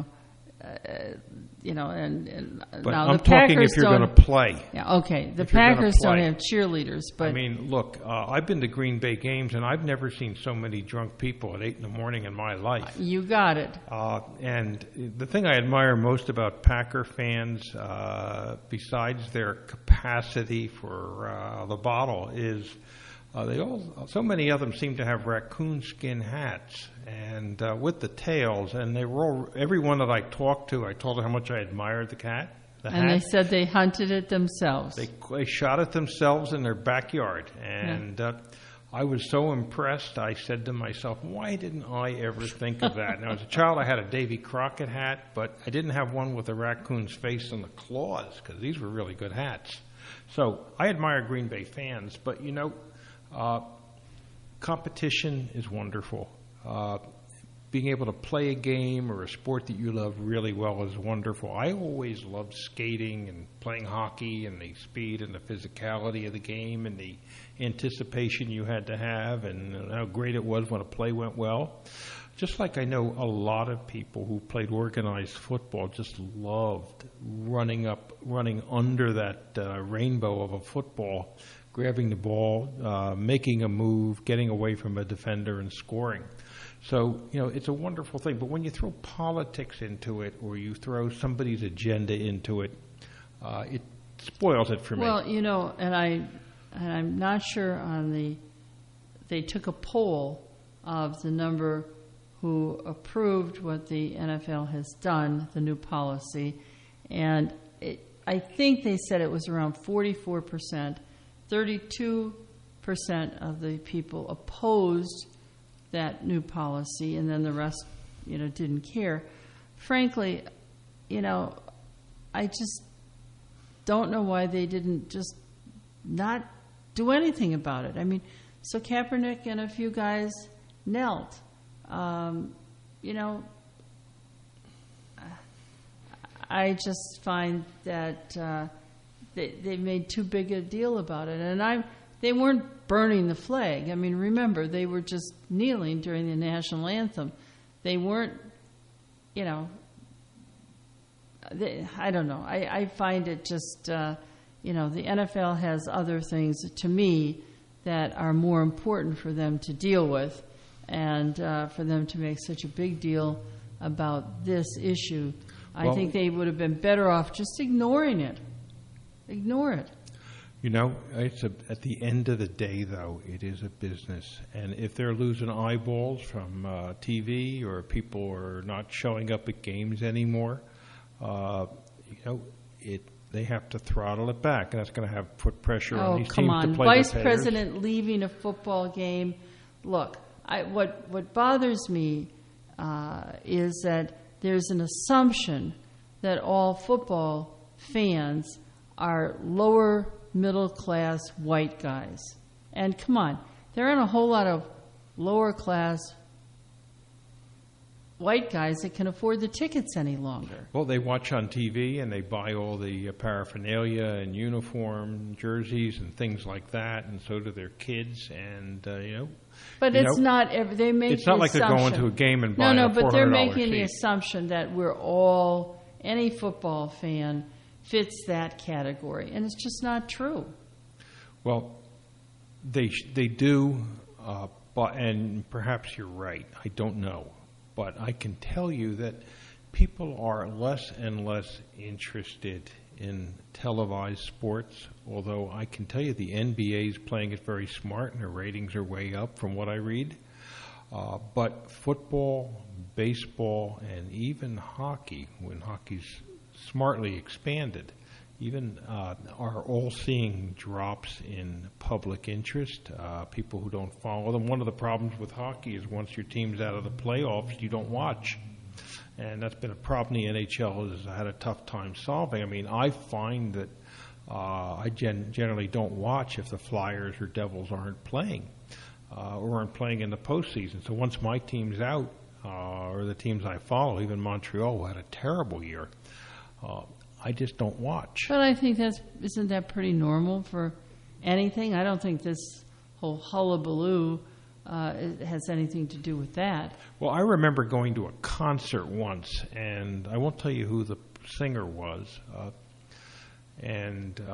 and but now I'm the Packers talking if you're don't. going to play. Yeah, okay. The Packers don't have cheerleaders, but I mean, look, I've been to Green Bay games, and I've never seen so many drunk people at 8 a.m. in my life. You got it. And the thing I admire most about Packer fans, besides their capacity for the bottle, is so many of them seem to have raccoon skin hats and with the tails, and every one that I talked to, I told them how much I admired the hat. And they said they hunted it themselves. They shot it themselves in their backyard, and I was so impressed. I said to myself, why didn't I ever think of that? Now, as a child, I had a Davy Crockett hat, but I didn't have one with a raccoon's face and the claws, because these were really good hats. So I admire Green Bay fans, but competition is wonderful. Being able to play a game or a sport that you love really well is wonderful. I always loved skating and playing hockey and the speed and the physicality of the game and the anticipation you had to have and how great it was when a play went well. Just like I know a lot of people who played organized football just loved running under that rainbow of a football, grabbing the ball, making a move, getting away from a defender and scoring. So, it's a wonderful thing. But when you throw politics into it or you throw somebody's agenda into it, it spoils it for me. Well, and I'm not sure they took a poll of the number who approved what the NFL has done, the new policy, and I think they said it was around 44%. 32% of the people opposed that new policy, and then the rest, didn't care. Frankly, I just don't know why they didn't just not do anything about it. I mean, so Kaepernick and a few guys knelt. I just find that they made too big a deal about it, and they weren't burning the flag. I mean, remember, they were just kneeling during the national anthem. They weren't, I don't know. I find it just, the NFL has other things, to me, that are more important for them to deal with, and for them to make such a big deal about this issue. I think they would have been better off just ignoring it. Ignore it. It's at the end of the day, though, it is a business. And if they're losing eyeballs from TV, or people are not showing up at games anymore, they have to throttle it back. And that's going to put pressure on these teams to play Vice President leaving a football game. Look, what bothers me is that there's an assumption that all football fans are lower middle class white guys. And come on, there aren't a whole lot of lower class white guys that can afford the tickets any longer. Well, they watch on TV and they buy all the paraphernalia and uniform jerseys and things like that, and so do their kids. And but it's not. They make. It's not like they're going to a game and buying a $400 but they're making seat. the assumption that any football fan fits that category, and it's just not true. Well, they do, and perhaps you're right. I don't know. But I can tell you that people are less and less interested in televised sports, although I can tell you the NBA is playing it very smart and their ratings are way up from what I read. But football, baseball, and even hockey, when hockey's smartly expanded, even are all seeing drops in public interest. People who don't follow them. One of the problems with hockey is once your team's out of the playoffs, you don't watch. And that's been a problem the NHL has had a tough time solving. I mean, I find that I generally don't watch if the Flyers or Devils aren't playing or aren't playing in the postseason. So once my team's out, or the teams I follow, even Montreal, who had a terrible year, I just don't watch. But I think isn't that pretty normal for anything? I don't think this whole hullabaloo has anything to do with that. Well, I remember going to a concert once, and I won't tell you who the singer was, it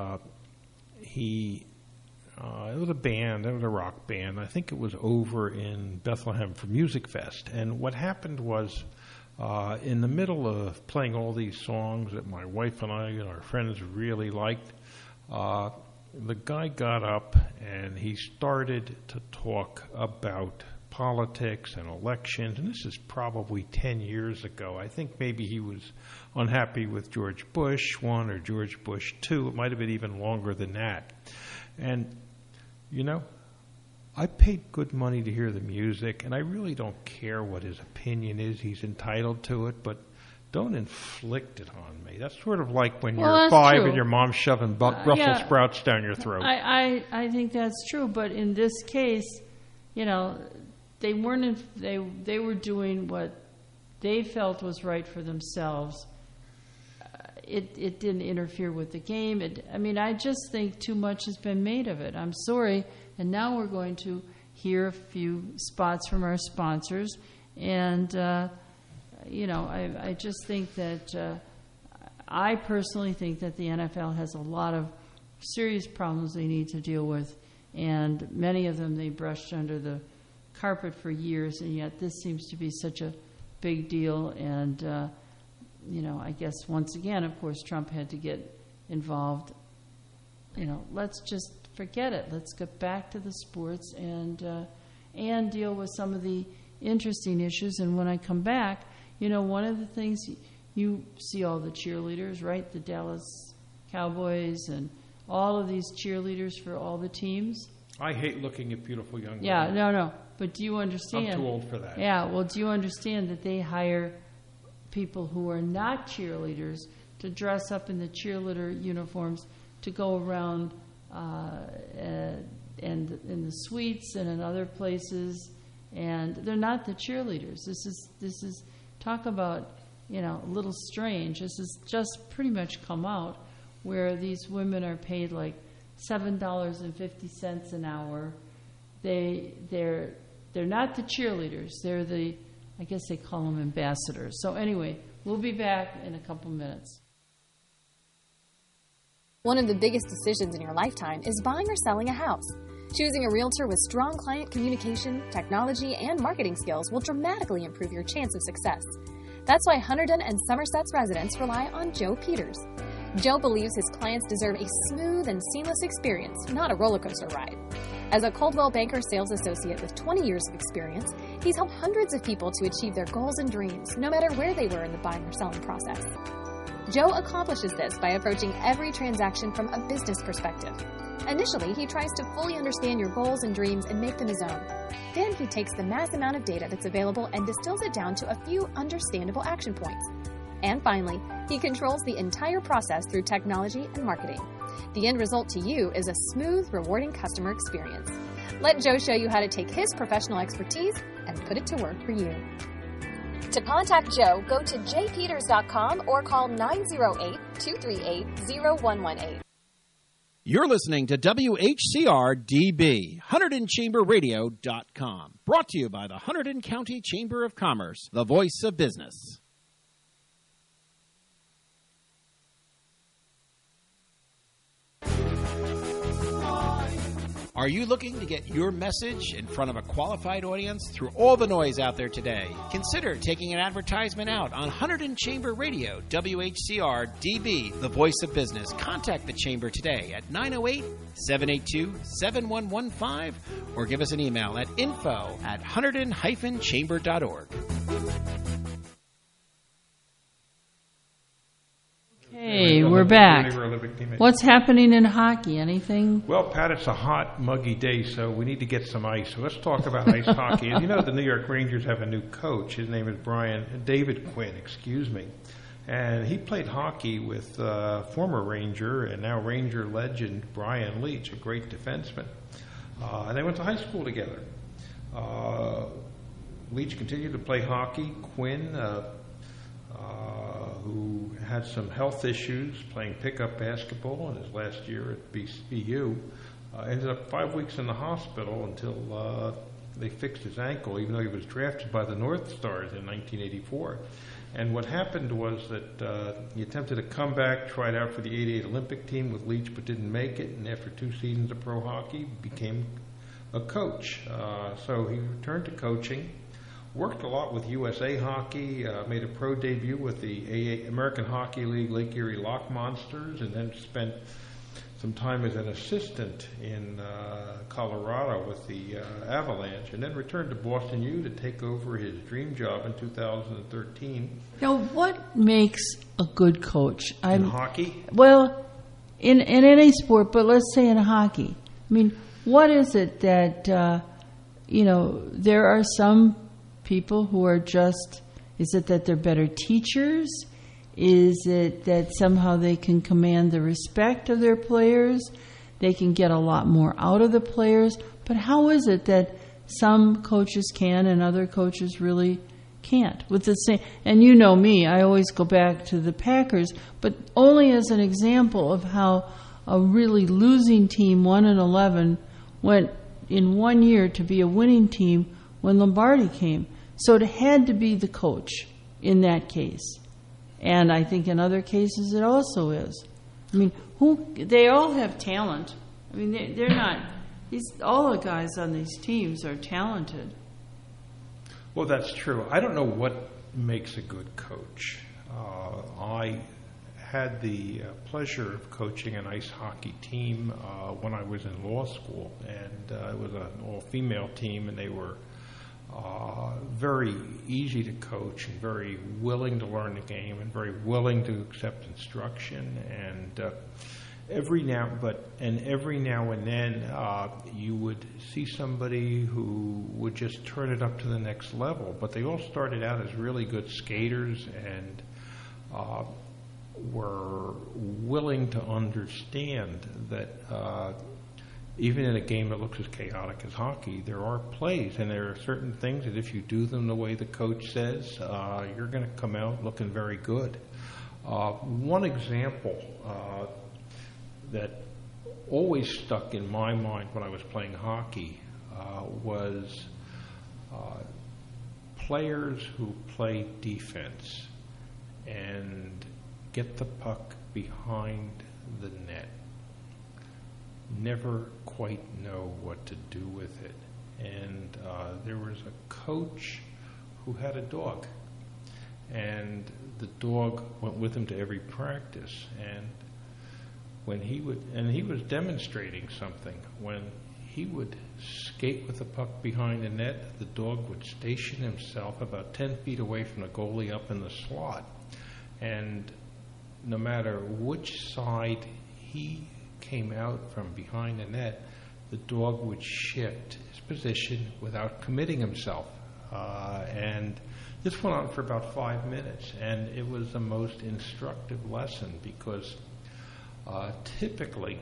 was a band, it was a rock band. I think it was over in Bethlehem for Music Fest. And what happened was, in the middle of playing all these songs that my wife and I and our friends really liked, the guy got up and he started to talk about politics and elections, and this is probably 10 years ago. I think maybe he was unhappy with George Bush 1 or George Bush 2. It might have been even longer than that. And, I paid good money to hear the music, and I really don't care what his opinion is. He's entitled to it, but don't inflict it on me. That's sort of like when you're 5 and your mom's shoving Brussels sprouts down your throat. I think that's true, but in this case, they weren't. They were doing what they felt was right for themselves. It didn't interfere with the game. I just think too much has been made of it. I'm sorry. And now we're going to hear a few spots from our sponsors. And, I just think that I personally think that the NFL has a lot of serious problems they need to deal with. And many of them they brushed under the carpet for years. And yet this seems to be such a big deal. And, I guess once again, of course, Trump had to get involved. Let's just forget it. Let's get back to the sports and deal with some of the interesting issues. And when I come back, one of the things you see all the cheerleaders, right? The Dallas Cowboys and all of these cheerleaders for all the teams. I hate looking at beautiful young women. Yeah, no. But do you understand? I'm too old for that. Yeah, well, do you understand that they hire people who are not cheerleaders to dress up in the cheerleader uniforms to go around and in the suites and in other places, and they're not the cheerleaders. This is talk about, a little strange. This has just pretty much come out where these women are paid like $7.50 an hour. They're not the cheerleaders. They're I guess they call them ambassadors. So anyway, we'll be back in a couple minutes. One of the biggest decisions in your lifetime is buying or selling a house. Choosing a realtor with strong client communication, technology, and marketing skills will dramatically improve your chance of success. That's why Hunterdon and Somerset's residents rely on Joe Peters. Joe believes his clients deserve a smooth and seamless experience, not a roller coaster ride. As a Coldwell Banker sales associate with 20 years of experience, he's helped hundreds of people to achieve their goals and dreams, no matter where they were in the buying or selling process. Joe accomplishes this by approaching every transaction from a business perspective. Initially, he tries to fully understand your goals and dreams and make them his own. Then he takes the mass amount of data that's available and distills it down to a few understandable action points. And finally, he controls the entire process through technology and marketing. The end result to you is a smooth, rewarding customer experience. Let Joe show you how to take his professional expertise and put it to work for you. To contact Joe, go to jpeters.com or call 908-238-0118. You're listening to WHCR-DB, HunterdonChamberRadio.com. Brought to you by the Hunterdon County Chamber of Commerce, the voice of business. Are you looking to get your message in front of a qualified audience through all the noise out there today? Consider taking an advertisement out on Hunterdon Chamber Radio, WHCR-DB, the voice of business. Contact the Chamber today at 908-782-7115 or give us an email at info@hunterdon-chamber.org. Hey, we're back. What's happening in hockey? Anything? Well, Pat, it's a hot, muggy day, so we need to get some ice. So let's talk about ice hockey. And you know, the New York Rangers have a new coach. His name is David Quinn, and he played hockey with former Ranger and now Ranger legend Brian Leetch, a great defenseman. And they went to high school together. Leetch continued to play hockey. Quinn, who had some health issues playing pickup basketball in his last year at BU, ended up 5 weeks in the hospital until they fixed his ankle, even though he was drafted by the North Stars in 1984. And what happened was that he attempted a comeback, tried out for the '88 Olympic team with Leetch, but didn't make it, and after 2 seasons of pro hockey, became a coach. So he returned to coaching. Worked a lot with USA Hockey, made a pro debut with the American Hockey League Lake Erie Lock Monsters, and then spent some time as an assistant in Colorado with the Avalanche, and then returned to Boston U to take over his dream job in 2013. Now, what makes a good coach? In hockey? Well, in any sport, but let's say in hockey. I mean, what is it that, there are some people who are just, is it that they're better teachers? Is it that somehow they can command the respect of their players? They can get a lot more out of the players. But how is it that some coaches can and other coaches really can't? With the same, and you know me, I always go back to the Packers, but only as an example of how a really losing team, 1-11, went in 1 year to be a winning team when Lombardi came. So it had to be the coach in that case. And I think in other cases it also is. I mean, they all have talent. I mean, they're not, all the guys on these teams are talented. Well, that's true. I don't know what makes a good coach. I had the pleasure of coaching an ice hockey team when I was in law school, and it was an all-female team, and they were very easy to coach and very willing to learn the game and very willing to accept instruction. And every now and then you would see somebody who would just turn it up to the next level. But they all started out as really good skaters and were willing to understand that even in a game that looks as chaotic as hockey, there are plays and there are certain things that if you do them the way the coach says, you're going to come out looking very good. One example that always stuck in my mind when I was playing hockey was players who play defense and get the puck behind the net never quite know what to do with it. And there was a coach who had a dog, and the dog went with him to every practice. And when he was demonstrating something. When he would skate with the puck behind the net, the dog would station himself about 10 feet away from the goalie up in the slot. And no matter which side he came out from behind the net, the dog would shift his position without committing himself. And this went on for about 5 minutes, and it was the most instructive lesson because typically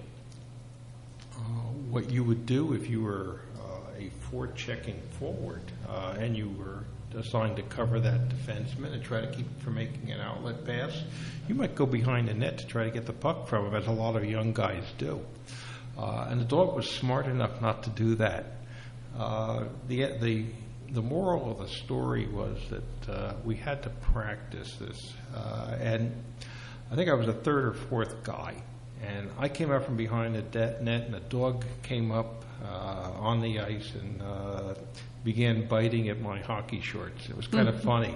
what you would do if you were a forechecking forward and you were assigned to cover that defenseman and try to keep him from making an outlet pass, you might go behind the net to try to get the puck from him, as a lot of young guys do. And the dog was smart enough not to do that. The moral of the story was that we had to practice this. And I think I was the third or fourth guy. And I came out from behind the net, and the dog came up on the ice and began biting at my hockey shorts. It was kind of funny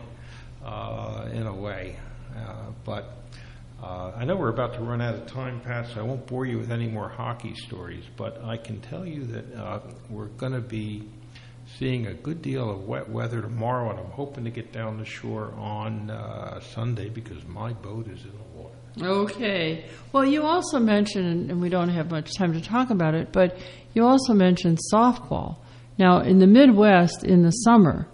in a way. But I know we're about to run out of time, Pat, so I won't bore you with any more hockey stories. But I can tell you that we're going to be seeing a good deal of wet weather tomorrow, and I'm hoping to get down the shore on Sunday because my boat is in the water. Okay. Well, you also mentioned, and we don't have much time to talk about it, but you also mentioned softball. Now, in the Midwest, in the summer,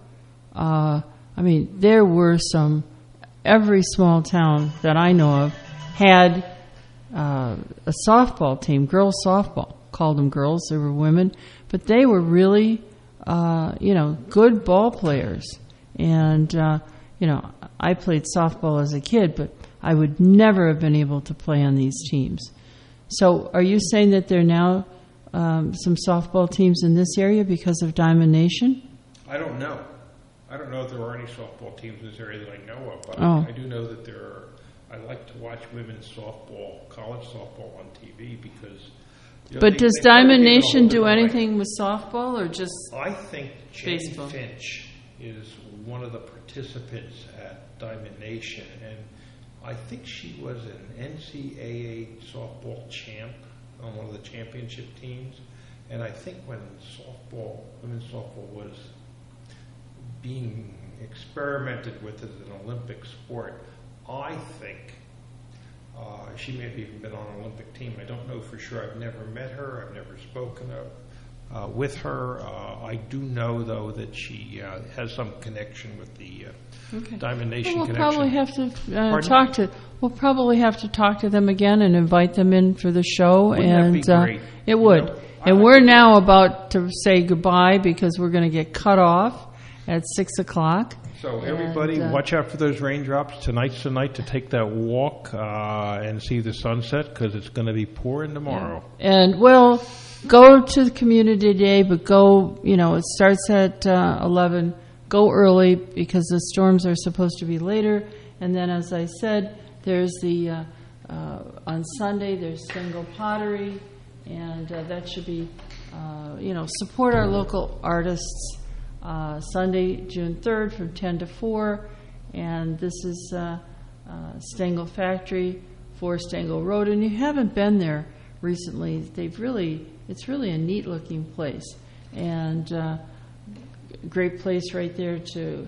there were every small town that I know of had a softball team, girls softball. Called them girls, they were women, but they were really, good ball players. And, I played softball as a kid, but I would never have been able to play on these teams. So are you saying that there are now some softball teams in this area because of Diamond Nation? I don't know. I don't know if there are any softball teams in this area that I know of, but Oh. I do know that there are. I like to watch women's softball, college softball on TV because... But does Diamond Nation do anything with softball or just I think Jenny baseball? Finch is one of the participants at Diamond Nation, and I think she was an NCAA softball champ on one of the championship teams. And I think when women's softball was being experimented with as an Olympic sport, I think she may have even been on an Olympic team. I don't know for sure. I've never met her. I've never spoken with her. I do know, though, that she has some connection with the Diamond Nation connection. Probably have to We'll probably have to talk to them again and invite them in for the show. Wouldn't that be great? It would. And we're now about to say goodbye because we're going to get cut off at 6:00. So everybody, watch out for those raindrops. Tonight's the night to take that walk and see the sunset because it's going to be pouring tomorrow. Yeah. And we'll go to the community day, but go, it starts at 11. Go early because the storms are supposed to be later. And then, as I said, there's on Sunday, there's Stengel Pottery, and that should be, support our local artists. Sunday, June 3rd from 10 to 4, and this is Stengel Factory, 4 Stengel Road, and you haven't been there recently. It's really a neat looking place, and great place right there to